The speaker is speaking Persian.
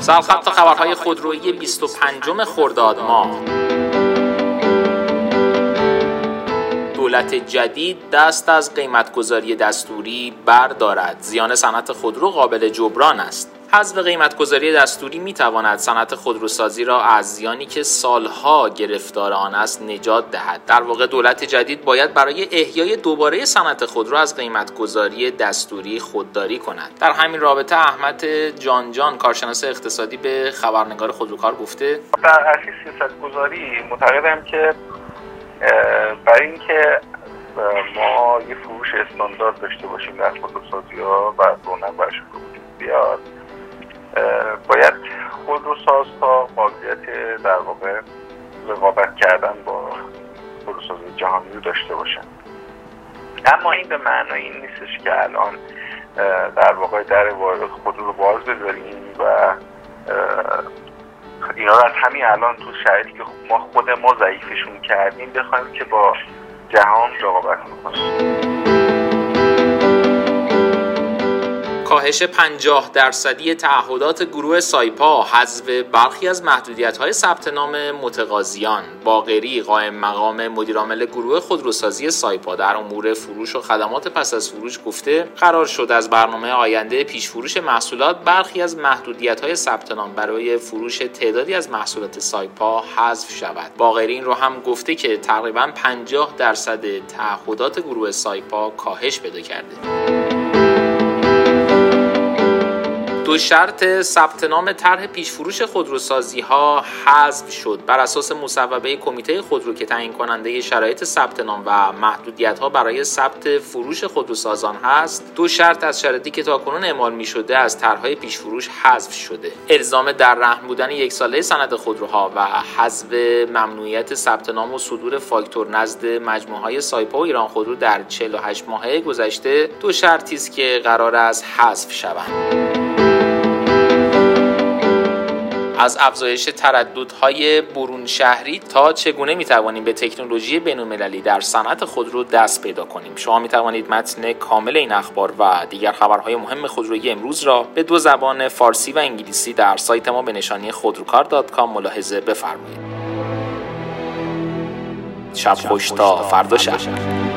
سرخط خبرهای خودرویی 25 خرداد ماه. دولت جدید دست از قیمتگذاری دستوری بردارد. زیان صنعت خودرو قابل جبران است. حذف قیمتگذاری دستوری میتواند صنعت خودروسازی را از زیانی که سالها گرفتار آن است نجات دهد. در واقع دولت جدید باید برای احیای دوباره صنعت خودرو از قیمتگذاری دستوری خودداری کند. در همین رابطه احمد جان کارشناس اقتصادی به خبرنگار خودروکار گفته: در اصل سیاستگذاری معتقدم که برای اینکه ما یه فروش استاندارد داشته باشیم در خودروسازی‌ها و رونق برش بیاد، باید خودروسازها قابلیت در واقع رقابت کردن با خودروسازی جهانی رو داشته باشن. اما این به معنای این نیستش که الان در واقع در وارد خودرو رو باز بذاریم و اینا رو از همین الان تو شرایطی که خود ما ضعیفشون کردیم بخوایم که با جهان رقابت کنیم. کاهش 50% تعهدات گروه سایپا، حذف برخی از محدودیت‌های ثبت نام متقاضیان. باقری قائم مقام مدیرعامل گروه خودروسازی سایپا در امور فروش و خدمات پس از فروش گفته قرار شد از برنامه آینده پیش فروش محصولات برخی از محدودیت‌های ثبت نام برای فروش تعدادی از محصولات سایپا حذف شود. باقری این رو هم گفته که تقریباً 50% تعهدات گروه سایپا کاهش پیدا کرده. 2 شرط ثبت نام طرح پیش فروش خودروسازی ها حذف شد. بر اساس مصوبه کمیته خودرو که تعیین کننده شرایط ثبت نام و محدودیت ها برای ثبت فروش خودروسازان هست، 2 شرط از شرایطی که تاکنون اعمال می شده از طرح‌های پیش فروش حذف شده. الزام در رهن بودن 1 ساله سند خودروها و حذف ممنوعیت ثبت نام و صدور فاکتور نزد مجموعه‌های سایپا و ایران خودرو در 48 ماهه گذشته 2 شرطی است که قرار است حذف شوند. از افزایش ترددهای برون شهری تا چگونه میتوانیم به تکنولوژی بین‌المللی در صنعت خودرو دست پیدا کنیم. شما میتوانید متن کامل این اخبار و دیگر خبرهای مهم خودرویی امروز را به 2 زبان فارسی و انگلیسی در سایت ما به نشانی خودروکار.com ملاحظه بفرمایید. شب خوش تا فردا شب.